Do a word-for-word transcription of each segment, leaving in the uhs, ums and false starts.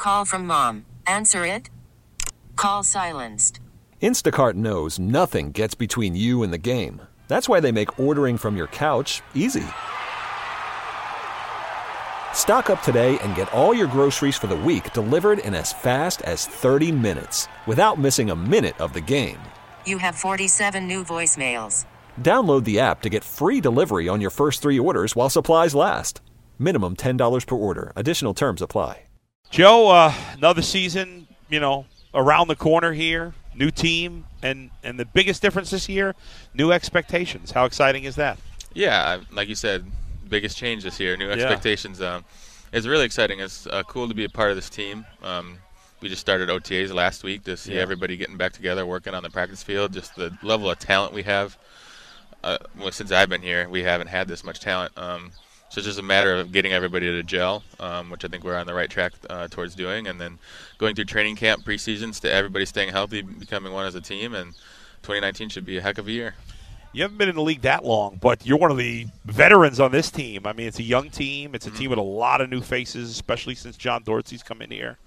Call from mom. Answer it. Call silenced. Instacart knows nothing gets between you and the game. That's why they make ordering from your couch easy. Stock up today and get all your groceries for the week delivered in as fast as thirty minutes without missing a minute of the game. You have forty-seven new voicemails. Download the app to get free delivery on your first three orders while supplies last. Minimum ten dollars per order. Additional terms apply. Joe, uh, another season, you know, around the corner here. New team. And, and the biggest difference this year, new expectations. How exciting is that? Yeah, like you said, biggest change this year, new expectations. Yeah. Um, it's really exciting. It's uh, cool to be a part of this team. Um, we just started O T As last week to see yeah. everybody getting back together, working on the practice field. Just the level of talent we have. Uh, well, since I've been here, we haven't had this much talent. Um, so it's just a matter of getting everybody to gel, um, which I think we're on the right track uh, towards doing, and then going through training camp, preseasons, to everybody staying healthy, becoming one as a team, and twenty nineteen should be a heck of a year. You haven't been in the league that long, but you're one of the veterans on this team. I mean, it's a young team. It's a mm-hmm. team with a lot of new faces, especially since John Dorsey's come in here.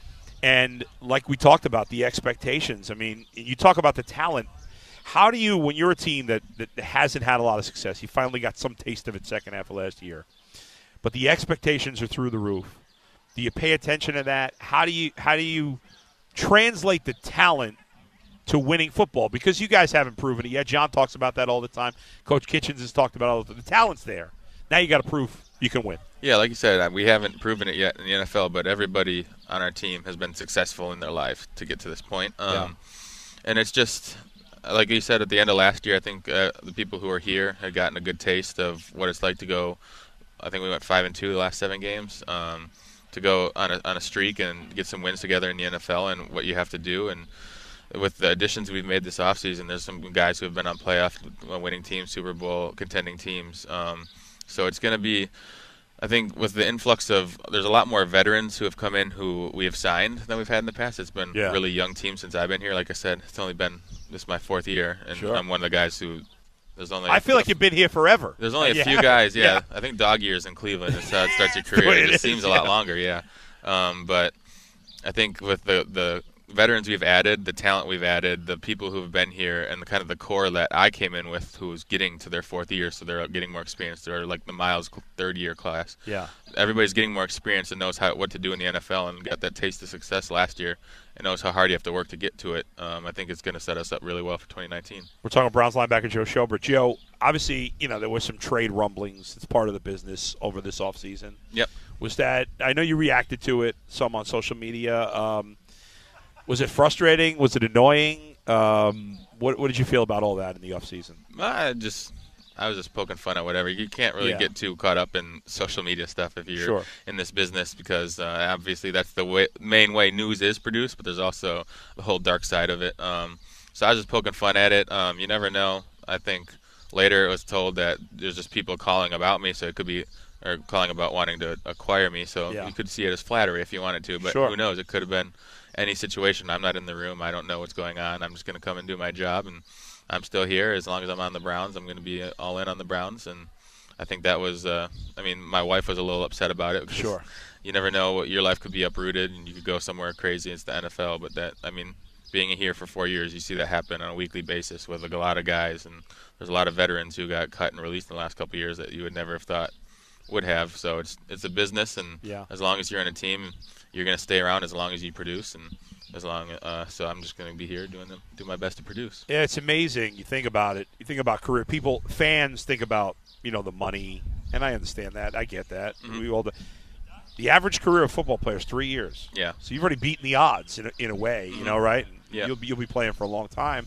And like we talked about, the expectations. I mean, you talk about the talent. How do you, when you're a team that, that hasn't had a lot of success, you finally got some taste of it second half of last year, but the expectations are through the roof. Do you pay attention to that? How do you how do you translate the talent to winning football? Because you guys haven't proven it yet. John talks about that all the time. Coach Kitchens has talked about all the time. The talent's there. Now you got to prove you can win. Yeah, like you said, we haven't proven it yet in the N F L, but everybody on our team has been successful in their life to get to this point. Um, yeah. And it's just, like you said, at the end of last year, I think uh, the people who are here had gotten a good taste of what it's like to go. I think we went five and two the last seven games. Um, to go on a on a streak and get some wins together in the N F L and what you have to do. And with the additions we've made this offseason, there's some guys who have been on playoff winning teams, Super Bowl contending teams. Um, so it's going to be, I think, with the influx of, there's a lot more veterans who have come in who we have signed than we've had in the past. It's been yeah. a really young team since I've been here. Like I said, it's only been, this is my fourth year, and sure. I'm one of the guys who, there's only I feel a, like you've been here forever. There's only a yeah. few guys, yeah. yeah. I think dog years in Cleveland is how it starts your career. It, it just seems a lot yeah. longer, yeah. Um, but I think with the, the veterans we've added, the talent we've added, the people who have been here, and the kind of the core that I came in with who's getting to their fourth year, so they're getting more experience. They're like the Miles third-year class. Yeah. Everybody's getting more experience and knows how what to do in the N F L and got that taste of success last year and knows how hard you have to work to get to it. Um, I think it's going to set us up really well for twenty nineteen. We're talking Browns linebacker Joe Schobert. Joe, obviously, you know, there was some trade rumblings. It's part of the business over this offseason. Yep. Was that – I know you reacted to it some on social media. Um, was it frustrating? Was it annoying? Um, what, what did you feel about all that in the offseason? I just – I was just poking fun at whatever. You can't really yeah. get too caught up in social media stuff if you're sure. in this business because uh, obviously that's the way, main way news is produced, but there's also the whole dark side of it. Um, so I was just poking fun at it. Um, you never know. I think later it was told that there's just people calling about me, so it could be – or calling about wanting to acquire me. So yeah. you could see it as flattery if you wanted to, but sure. who knows? It could have been any situation. I'm not in the room. I don't know what's going on. I'm just going to come and do my job, and I'm still here. As long as I'm on the Browns, I'm going to be all in on the Browns. And I think that was, uh, I mean, my wife was a little upset about it. Sure. You never know what your life could be uprooted and you could go somewhere crazy. It's the N F L. But that, I mean, being here for four years, you see that happen on a weekly basis with a lot of guys. And there's a lot of veterans who got cut and released in the last couple of years that you would never have thought would have. So it's it's a business. And yeah. as long as you're in a team, you're going to stay around as long as you produce. And As long, uh, so I'm just going to be here doing them, do my best to produce. Yeah, it's amazing. You think about it. You think about career. People, fans think about, you know, the money, and I understand that. I get that. Mm-hmm. We all. The, the average career of football players three years. Yeah. So you've already beaten the odds in a, in a way, you mm-hmm. know, right? Yeah. You'll be you'll be playing for a long time.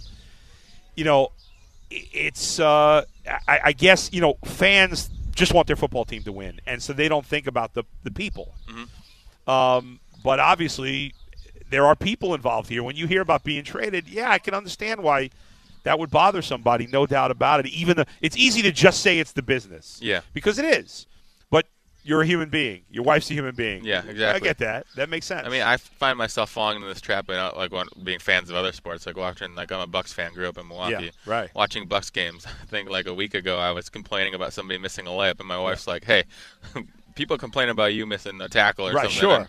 You know, it's. Uh, I, I guess you know fans just want their football team to win, and so they don't think about the the people. Mm-hmm. Um, but obviously. There are people involved here. When you hear about being traded, yeah, I can understand why that would bother somebody, no doubt about it. Even the, it's easy to just say it's the business. Yeah. Because it is. But you're a human being. Your wife's a human being. Yeah, exactly. I get that. That makes sense. I mean, I find myself falling into this trap, you know, like when, being fans of other sports, like watching, like I'm a Bucks fan, grew up in Milwaukee. Yeah, right. Watching Bucks games. I think like a week ago I was complaining about somebody missing a layup, and my wife's yeah. like, hey, people complain about you missing a tackle or right, something. Sure. And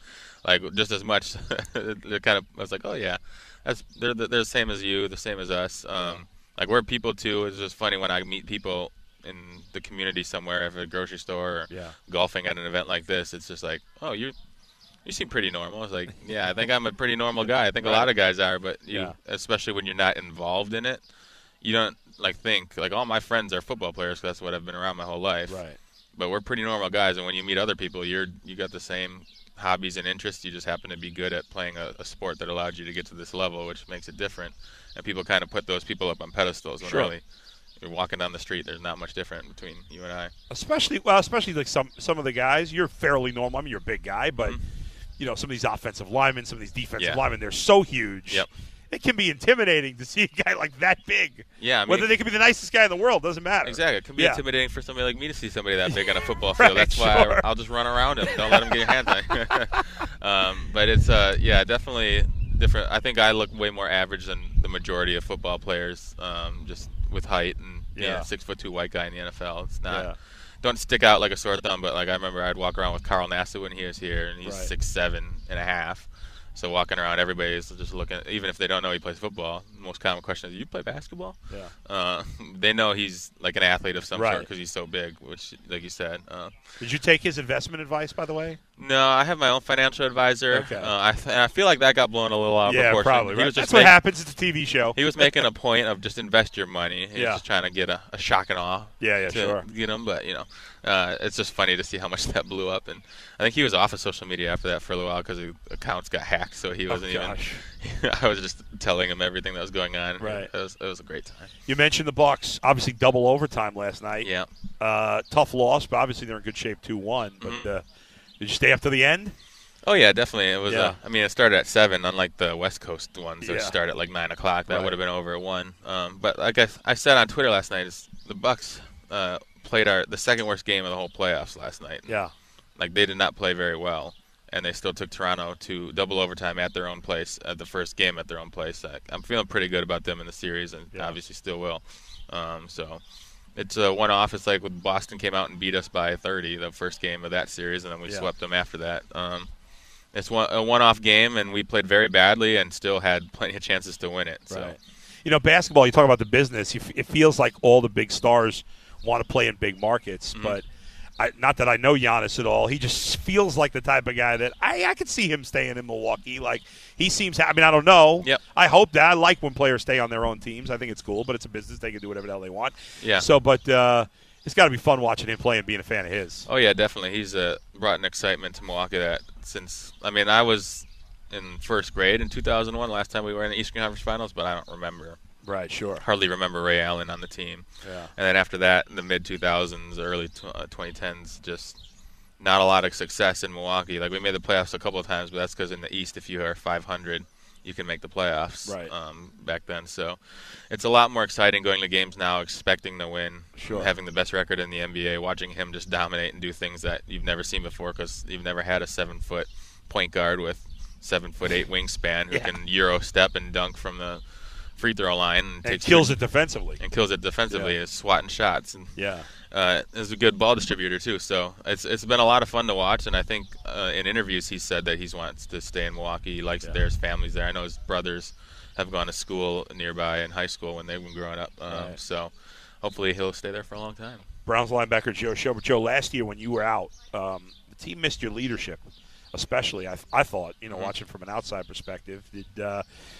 like just as much. They're kind of I was like, oh yeah, that's they're they're the same as you, the same as us. Um, like we're people too. It's just funny when I meet people in the community somewhere, at a grocery store, or Yeah. golfing at an event like this. It's just like, oh, you you seem pretty normal. I was like, yeah, I think I'm a pretty normal guy. I think Right. a lot of guys are, but you, Yeah. especially when you're not involved in it, you don't like think like all my friends are football players. 'Cause that's what I've been around my whole life. Right. But we're pretty normal guys, and when you meet other people, you're you got the same hobbies and interests. You just happen to be good at playing a, a sport that allowed you to get to this level, which makes it different. And people kind of put those people up on pedestals when Sure. really you're walking down the street. There's not much different between you and I. Especially, well, especially like some some of the guys. You're fairly normal. I mean, you're a big guy, but Mhm. you know, some of these offensive linemen, some of these defensive Yeah. linemen, they're so huge. Yep. It can be intimidating to see a guy like that big. Yeah, I mean, Whether they could be the nicest guy in the world doesn't matter. exactly. It can be Yeah. intimidating for somebody like me to see somebody that big on a football Right, field. That's why sure. I, I'll just run around him. Don't let him get your hands on. um, but it's uh, yeah, definitely different. I think I look way more average than the majority of football players, um, just with height and yeah, Yeah. six foot two white guy in the N F L. It's not. Yeah. Don't stick out like a sore thumb, but like I remember I'd walk around with Carl Nassib when he was here, and he's Right. six seven and a half. So walking around, everybody's just looking. Even if they don't know he plays football, the most common question is, "Do you play basketball?" Yeah. Uh, they know he's like an athlete of some Right. sort because he's so big, which, like you said. Uh, Did you take his investment advice, by the way? no, I have my own financial advisor. Okay. Uh, I, th- and I feel like that got blown a little out of yeah, proportion. probably. He Right? was That's just what make- happens. It's a T V show. He was making a point of just invest your money. He Yeah. was just trying to get a, a shock and awe. Yeah, yeah, to sure. get him, but you know, uh, it's just funny to see how much that blew up. And I think he was off of social media after that for a little while because his accounts got hacked. So he wasn't Oh, gosh. even. I was just telling him everything that was going on. Right. It was, it was a great time. You mentioned the Bucks. Obviously, double overtime last night. Yeah. Uh, tough loss, but obviously they're in good shape two one. But Mm-hmm. uh, did you stay up to the end? Oh yeah, definitely. It was. Yeah. Uh, I mean, it started at seven, unlike the West Coast ones, which Yeah. start at like nine o'clock. That Right. would have been over at one. Um, but like I, I said on Twitter last night, is the Bucks uh, played our the second worst game of the whole playoffs last night. Yeah. Like they did not play very well, and they still took Toronto to double overtime at their own place at the first game at their own place. I, I'm feeling pretty good about them in the series, and Yeah. obviously still will. Um, so. It's a one-off. It's like when Boston came out and beat us by thirty the first game of that series, and then we Yeah. swept them after that. Um, it's one, a one-off game, and we played very badly and still had plenty of chances to win it. So. Right. You know, basketball, you talk about the business. You f- It feels like all the big stars want to play in big markets. Mm-hmm. But I, not that I know Giannis at all. He just feels like the type of guy that I, I could see him staying in Milwaukee. Like, he seems – I mean, I don't know. Yep. I hope that. I like when players stay on their own teams. I think it's cool, but it's a business. They can do whatever the hell they want. Yeah. So, but uh, it's got to be fun watching him play and being a fan of his. Oh yeah, definitely. He's uh, brought an excitement to Milwaukee that since I mean I was in first grade in two thousand one, last time we were in the Eastern Conference Finals, but I don't remember Right, sure. hardly remember Ray Allen on the team. Yeah. And then after that, in the mid two thousands, early tw- uh, twenty tens, just not a lot of success in Milwaukee. Like we made the playoffs a couple of times, but that's because in the East, if you are five hundred, you can make the playoffs. Right. Um, back then, so it's a lot more exciting going to games now, expecting to win, Sure. having the best record in the N B A, watching him just dominate and do things that you've never seen before because you've never had a seven foot point guard with seven foot eight wingspan who Yeah. can Euro step and dunk from the free throw line and, And takes kills three- it defensively. and kills it defensively. Yeah. Is swatting shots and Yeah. uh, is a good ball distributor too. So it's it's been a lot of fun to watch. And I think uh, in interviews he said that he wants to stay in Milwaukee. He likes Yeah. it there. His family's there. I know his brothers have gone to school nearby in high school when they were growing up. Um, Right. So hopefully he'll stay there for a long time. Browns linebacker Joe Schobert. Joe, last year when you were out, um, the team missed your leadership, especially. I, I thought, you know, Mhm. watching from an outside perspective. Did uh,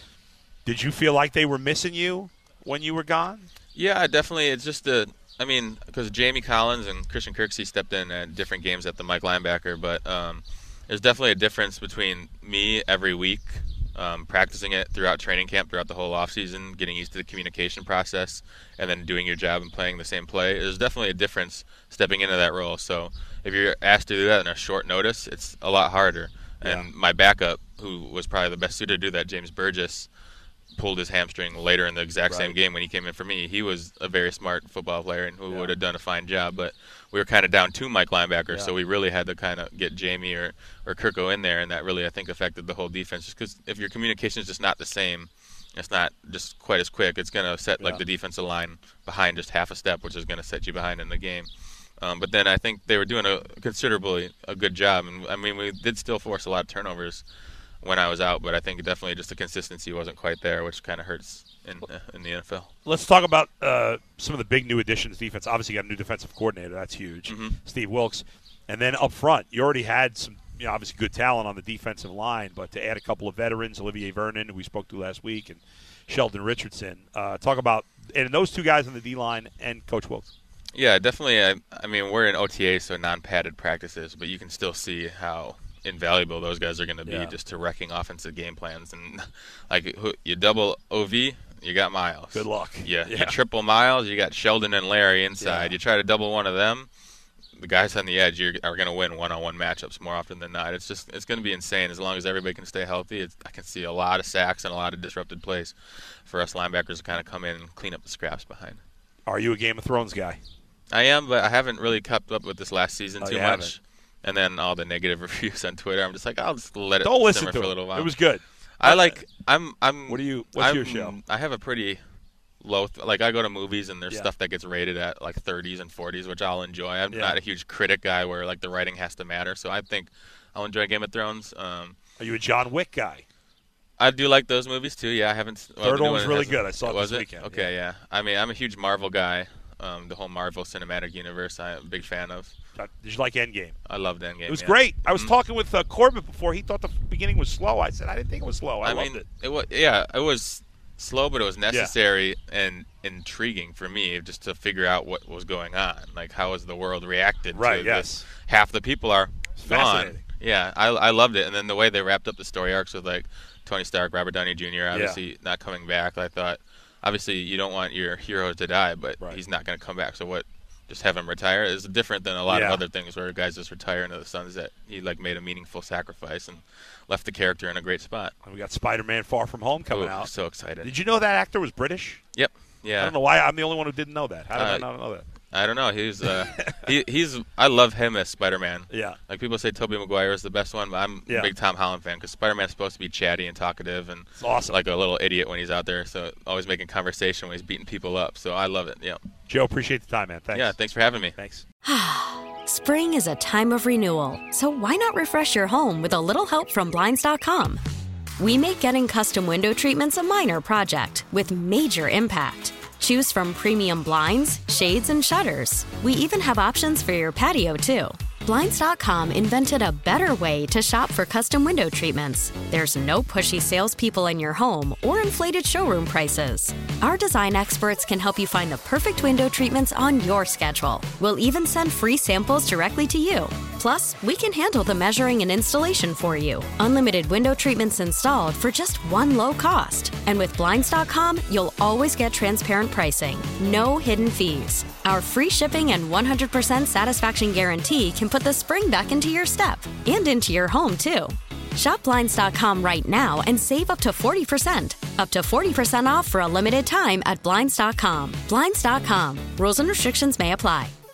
did you feel like they were missing you when you were gone? Yeah, definitely. It's just a, I mean, because Jamie Collins and Christian Kirksey stepped in at different games at the Mike linebacker, but um, there's definitely a difference between me every week um, practicing it throughout training camp, throughout the whole offseason, getting used to the communication process, and then doing your job and playing the same play. There's definitely a difference stepping into that role. So if you're asked to do that in a short notice, it's a lot harder. And Yeah. my backup, who was probably the best suited to do that, James Burgess, pulled his hamstring later in the exact same Right. game when he came in for me. He was a very smart football player and who Yeah. would have done a fine job, but we were kind of down two Mike linebackers, Yeah. so we really had to kind of get Jamie or, or Kirko in there, and that really, I think, affected the whole defense. Just because if your communication is just not the same, it's not just quite as quick, it's going to set Yeah. like the defensive line behind just half a step, which is going to set you behind in the game. Um, but then I think they were doing a considerably a good job. And I mean, we did still force a lot of turnovers when I was out, but I think definitely just the consistency wasn't quite there, which kind of hurts in uh, in the N F L. Let's talk about uh, some of the big new additions defense. Obviously, you got a new defensive coordinator. That's huge. Mm-hmm. Steve Wilks. And then up front, you already had some, you know, obviously good talent on the defensive line, but to add a couple of veterans, Olivier Vernon, who we spoke to last week, and Sheldon Richardson. Uh, talk about and those two guys on the D-line and Coach Wilks. Yeah, definitely. I, I mean, we're in O T A, so non-padded practices, but you can still see how invaluable those guys are going to be Yeah. just to wrecking offensive game plans. And like who, you double O V, you got Miles. Good luck. Yeah, Yeah. you triple Miles, you got Sheldon and Larry inside. Yeah. You try to double one of them, the guys on the edge you're, are going to win one-on-one matchups more often than not. It's just it's going to be insane as long as everybody can stay healthy. It's, I can see a lot of sacks and a lot of disrupted plays for us linebackers to kind of come in and clean up the scraps behind. Are you a Game of Thrones guy? I am, but I haven't really kept up with this last season Oh, too you much. haven't? And then all the negative reviews on Twitter, I'm just like, I'll just let it Don't listen simmer to for a it. little while. It was good. I like. I'm. I'm. What do you? What's I'm, your show? I have a pretty low. Th- like I go to movies and there's Yeah. stuff that gets rated at like thirties and forties, which I'll enjoy. I'm Yeah. not a huge critic guy where like the writing has to matter. So I think I'll enjoy Game of Thrones. Um, Are you a John Wick guy? I do like those movies too. Yeah, I haven't. Well, Third the new one was one really hasn't- good. I saw it was this it? weekend, Okay, yeah. I mean, I'm a huge Marvel guy. Um, the whole Marvel Cinematic Universe, I'm a big fan of. Uh, Did you like Endgame? I loved Endgame. It was yeah. great. I was Mhm. talking with uh, Corbett before. He thought the beginning was slow. I said I didn't think it was slow. I, I loved mean, it. it was yeah, it was slow, but it was necessary and intriguing for me just to figure out what was going on. Like, how has the world reacted Right, to yes. this? Half the people are gone. Fascinating. Yeah, I, I loved it. And then the way they wrapped up the story arcs with, like, Tony Stark, Robert Downey Junior, obviously not coming back. I thought, obviously, you don't want your hero to die, but Right. he's not going to come back. So what? Just have him retire is different than a lot Yeah. of other things where guys just retire into the sunset. He, like, made a meaningful sacrifice and left the character in a great spot. And we got Spider-Man Far From Home coming Ooh, out. So excited. Did you know that actor was British? Yep. Yeah. I don't know why. I'm the only one who didn't know that. How did I Uh, not know that? I don't know. He's uh, he, he's. I love him as Spider-Man. Yeah. Like people say, Tobey Maguire is the best one, but I'm Yeah. a big Tom Holland fan because Spider-Man's supposed to be chatty and talkative and It's awesome. like a little idiot when he's out there. So always making conversation when he's beating people up. So I love it. Yeah. Joe, appreciate the time, man. Thanks. Yeah. Thanks for having me. Thanks. Spring is a time of renewal, so why not refresh your home with a little help from Blinds dot com? We make getting custom window treatments a minor project with major impact. Choose from premium blinds, shades, and shutters. We even have options for your patio, too. Blinds dot com invented a better way to shop for custom window treatments. There's no pushy salespeople in your home or inflated showroom prices. Our design experts can help you find the perfect window treatments on your schedule. We'll even send free samples directly to you. Plus, we can handle the measuring and installation for you. Unlimited window treatments installed for just one low cost. And with Blinds dot com, you'll always get transparent pricing. No hidden fees. Our free shipping and one hundred percent satisfaction guarantee can put the spring back into your step and into your home, too. Shop Blinds dot com right now and save up to forty percent. Up to forty percent off for a limited time at Blinds dot com. Blinds dot com. Rules and restrictions may apply.